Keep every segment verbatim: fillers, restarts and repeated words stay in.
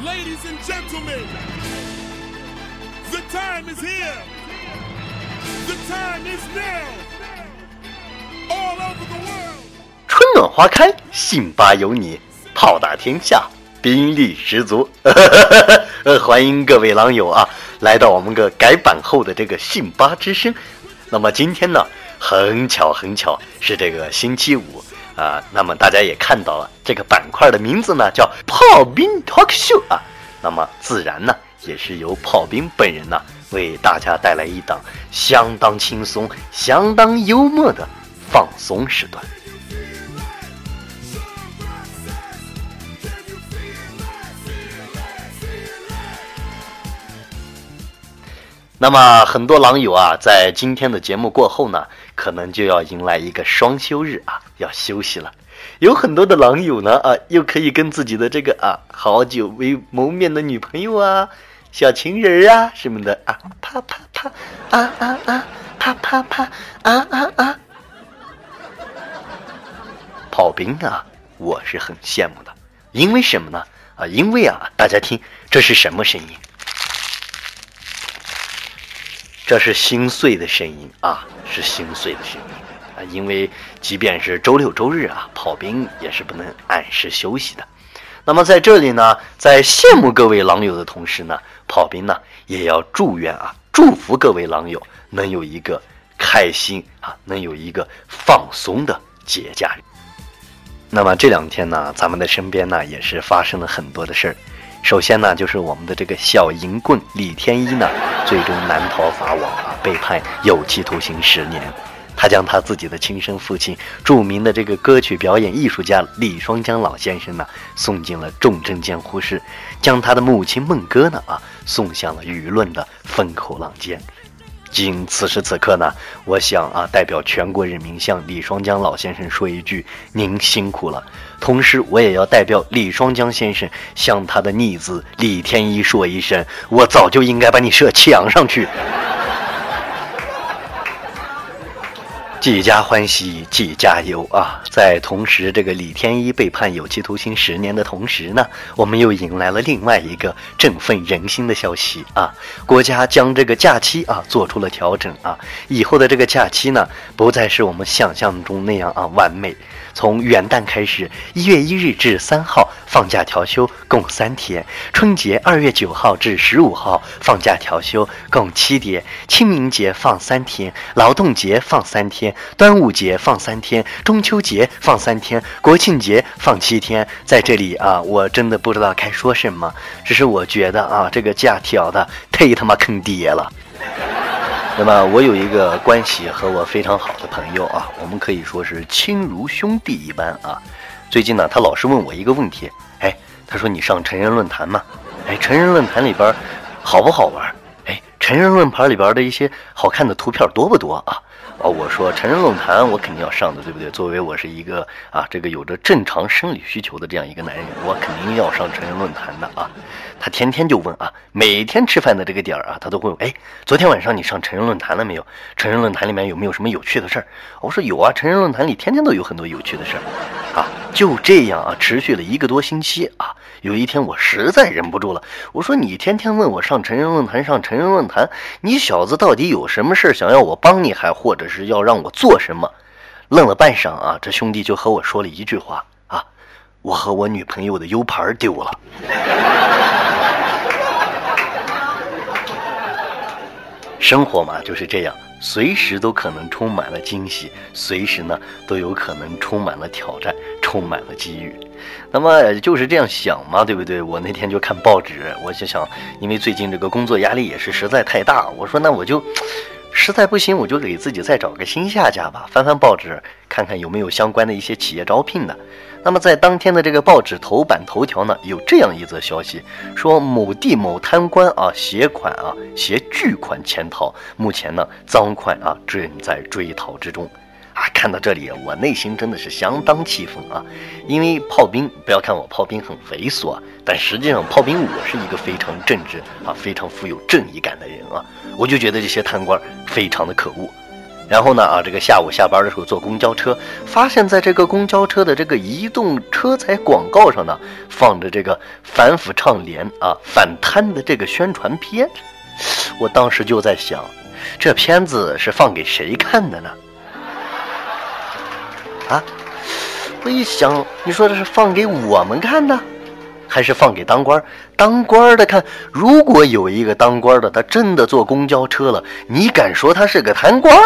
Ladies and gentlemen, the time is here. The time is now. All over the world. 春暖花开，信吧有你，炮打天下，兵力十足。呃，欢迎各位狼友啊，来到我们个改版后的这个信吧之声。那么今天呢，很巧很巧是这个星期五啊。那么大家也看到了，这个板块的名字呢叫炮兵 talk show 啊。那么自然呢，也是由炮兵本人呢为大家带来一档相当轻松、相当幽默的放松时段。那么很多狼友啊，在今天的节目过后呢，可能就要迎来一个双休日啊，要休息了。有很多的狼友呢啊，又可以跟自己的这个啊好久未谋面的女朋友啊、小情人啊什么的啊，啪啪啪啊啊啊，啪啪啪啊啊啊。炮兵啊，我是很羡慕的，因为什么呢？啊，因为啊，大家听，这是什么声音？这是心碎的声音啊，是心碎的声音啊！因为即便是周六周日啊，炮兵也是不能按时休息的。那么在这里呢，在羡慕各位狼友的同时呢，炮兵呢也要祝愿啊，祝福各位狼友能有一个开心啊，能有一个放松的节假日。那么这两天呢，咱们的身边呢也是发生了很多的事儿。首先呢，就是我们的这个小淫棍李天一呢，最终难逃法网啊，被判有期徒刑十年。他将他自己的亲生父亲，著名的这个歌曲表演艺术家李双江老先生呢，送进了重症监护室，将他的母亲孟歌呢啊，送向了舆论的风口浪尖。今此时此刻呢，我想啊，代表全国人民向李双江老先生说一句：您辛苦了。同时，我也要代表李双江先生向他的逆子李天一说一声：我早就应该把你射墙上去。几家欢喜几家忧啊！在同时，这个李天一被判有期徒刑十年的同时呢，我们又迎来了另外一个振奋人心的消息啊！国家将这个假期啊做出了调整啊，以后的这个假期呢，不再是我们想象中那样啊完美。从元旦开始，一月一日至三号放假调休共三天；春节二月九号至十五号放假调休共七天；清明节放三天，劳动节放三天，端午节放三天，中秋节放三天，国庆节放七天。在这里啊，我真的不知道该说什么，只是我觉得啊，这个假调的忒他妈坑爹了。那么我有一个关系和我非常好的朋友啊，我们可以说是亲如兄弟一般啊。最近呢，他老是问我一个问题，哎，他说你上成人论坛吗？哎，成人论坛里边好不好玩？哎，成人论坛里边的一些好看的图片多不多啊？哦，我说成人论坛我肯定要上的，对不对？作为我是一个啊，这个有着正常生理需求的这样一个男人，我肯定要上成人论坛的啊。他天天就问啊，每天吃饭的这个点儿啊，他都会问，哎，昨天晚上你上成人论坛了没有？成人论坛里面有没有什么有趣的事儿？我说有啊，成人论坛里天天都有很多有趣的事儿啊。就这样啊，持续了一个多星期啊。有一天我实在忍不住了，我说你天天问我上成人论坛上成人论坛，你小子到底有什么事想要我帮你，还或者是要让我做什么？愣了半晌啊，这兄弟就和我说了一句话啊，我和我女朋友的 U 盘丢了。生活嘛就是这样，随时都可能充满了惊喜，随时呢都有可能充满了挑战，充满了机遇。那么就是这样想嘛，对不对？我那天就看报纸，我就想，因为最近这个工作压力也是实在太大，我说那我就实在不行，我就给自己再找个新下家吧，翻翻报纸，看看有没有相关的一些企业招聘的。那么在当天的这个报纸头版头条呢，有这样一则消息，说某地某贪官啊携款啊携巨款潜逃，目前呢赃款啊正在追逃之中。啊，看到这里，我内心真的是相当气愤啊！因为炮兵，不要看我炮兵很猥琐啊，但实际上炮兵我是一个非常正直啊、非常富有正义感的人啊！我就觉得这些贪官非常的可恶。 然后呢啊，这个下午下班的时候坐公交车，发现在这个公交车的这个移动车载广告上呢，放着这个反腐倡廉啊、反贪的这个宣传片。我当时就在想，这片子是放给谁看的呢？啊，我一想，你说这是放给我们看的，还是放给当官当官的看？如果有一个当官的，他真的坐公交车了，你敢说他是个贪官？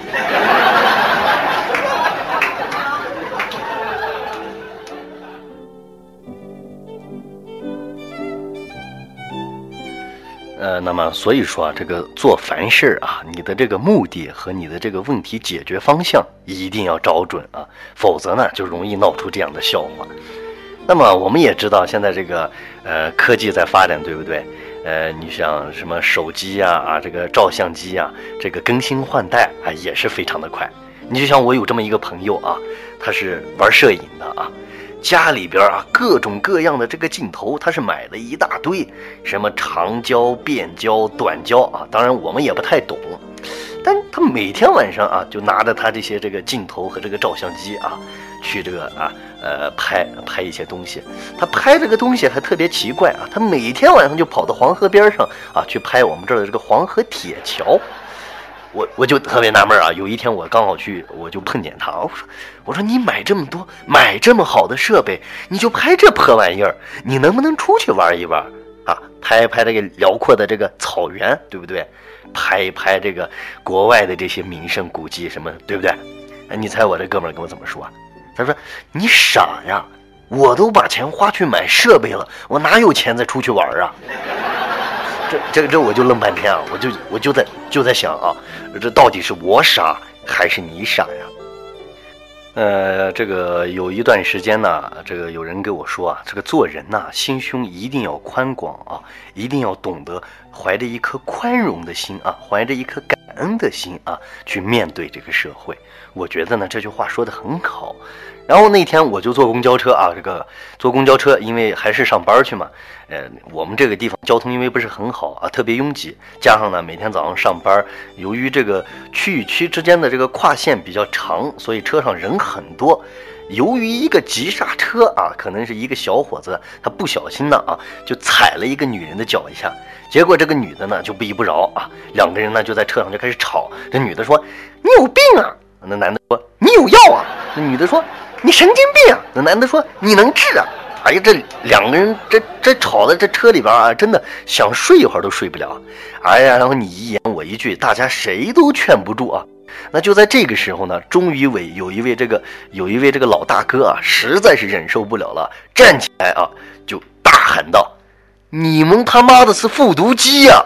呃，那么所以说啊，这个做凡事啊，你的这个目的和你的这个问题解决方向一定要找准啊，否则呢就容易闹出这样的笑话。那么我们也知道，现在这个呃科技在发展，对不对？呃，你像什么手机啊啊，这个照相机啊，这个更新换代啊也是非常的快。你就像我有这么一个朋友啊，他是玩摄影的啊，家里边啊各种各样的这个镜头，他是买了一大堆，什么长焦、变焦、短焦啊，当然我们也不太懂。但他每天晚上啊，就拿着他这些这个镜头和这个照相机啊，去这个啊呃拍拍一些东西。他拍这个东西还特别奇怪啊，他每天晚上就跑到黄河边上啊去拍我们这儿的这个黄河铁桥。我我就特别纳闷啊，有一天我刚好去，我就碰见他，我说我说你买这么多，买这么好的设备，你就拍这破玩意儿，你能不能出去玩一玩啊？拍一拍这个辽阔的这个草原，对不对？拍一拍这个国外的这些名胜古迹什么，对不对？你猜我这哥们儿跟我怎么说？他说你傻呀，我都把钱花去买设备了，我哪有钱再出去玩啊？这这这我就愣半天啊，我就我就在就在想啊，这到底是我傻还是你傻呀？呃，这个有一段时间呢，这个有人跟我说啊，这个做人呐、啊，心胸一定要宽广啊，一定要懂得怀着一颗宽容的心啊，怀着一颗感恩的心啊，去面对这个社会。我觉得呢，这句话说得很好。然后那天我就坐公交车啊，这个坐公交车，因为还是上班去嘛，呃，我们这个地方交通因为不是很好啊，特别拥挤，加上呢每天早上上班，由于这个区与区之间的这个跨线比较长，所以车上人很多。由于一个急刹车啊，可能是一个小伙子他不小心呢啊，就踩了一个女人的脚一下，结果这个女的呢就不依不饶啊，两个人呢就在车上就开始吵。这女的说你有病啊，那男的说你有药啊，那女的说你神经病啊！那男的说你能治啊！哎呀，这两个人这这吵的这车里边啊，真的想睡一会儿都睡不了。哎呀，然后你一言我一句，大家谁都劝不住啊。那就在这个时候呢，终于为有一位这个有一位这个老大哥啊，实在是忍受不了了，站起来啊，就大喊道：“你们他妈的是复读机呀！”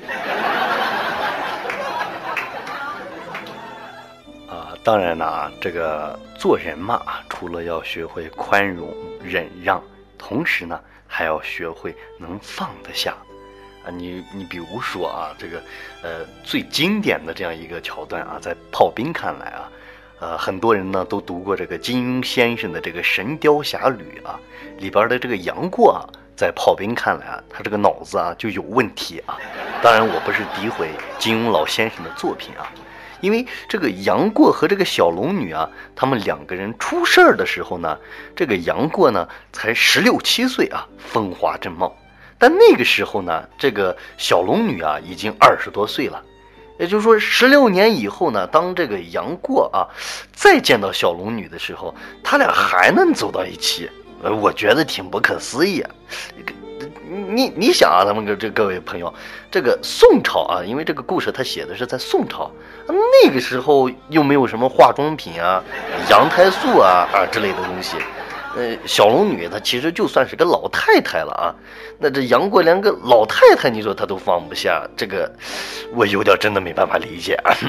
当然呢，这个做人嘛，除了要学会宽容忍让，同时呢还要学会能放得下啊。你你比如说啊，这个呃最经典的这样一个桥段啊，在炮兵看来啊，呃很多人呢都读过这个金庸先生的这个《神雕侠侣》啊，里边的这个杨过啊，在炮兵看来啊，他这个脑子啊就有问题啊。当然我不是诋毁金庸老先生的作品啊。因为这个杨过和这个小龙女啊，他们两个人出事儿的时候呢，这个杨过呢才十六七岁啊，风华正茂。但那个时候呢，这个小龙女啊已经二十多岁了。也就是说，十六年以后呢，当这个杨过啊再见到小龙女的时候，他俩还能走到一起，呃，我觉得挺不可思议啊。你你想啊，咱们这各位朋友，这个宋朝啊，因为这个故事他写的是在宋朝，那个时候又没有什么化妆品啊、羊胎素啊啊之类的东西，呃，小龙女她其实就算是个老太太了啊，那这杨过连个老太太，你说他都放不下，这个我有点真的没办法理解啊。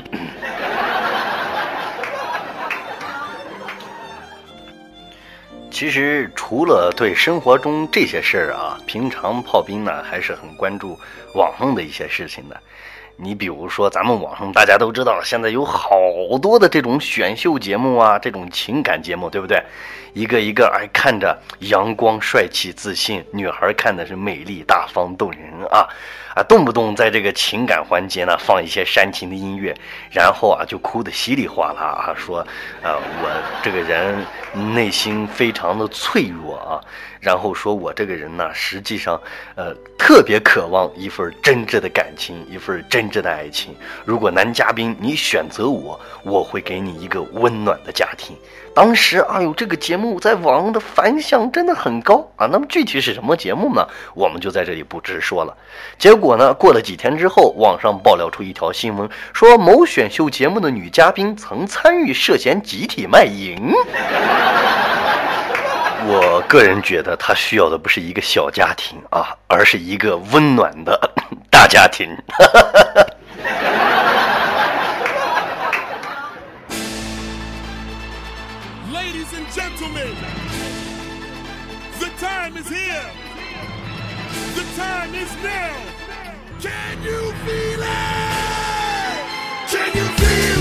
其实除了对生活中这些事儿啊，平常炮兵呢还是很关注网上的一些事情的。你比如说咱们网上大家都知道，现在有好多的这种选秀节目啊，这种情感节目，对不对？一个一个哎看着阳光帅气自信，女孩看的是美丽大方动人啊。 啊，动不动在这个情感环节呢放一些煽情的音乐，然后啊就哭得稀里哗啦啊，说啊我这个人内心非常的脆弱啊，然后说我这个人呢实际上呃特别渴望一份真挚的感情，一份真挚的爱情。如果男嘉宾你选择我，我会给你一个温暖的家庭。当时哎呦，这个节目在网上的反响真的很高啊。那么具体是什么节目呢？我们就在这里不直说了。结果呢，过了几天之后，网上爆料出一条新闻，说某选秀节目的女嘉宾曾参与涉嫌集体卖淫。我个人觉得她需要的不是一个小家庭啊，而是一个温暖的大家庭。 Ladies and gentlemen, the time is here. The time is now. Can you feel it? Can you feel it?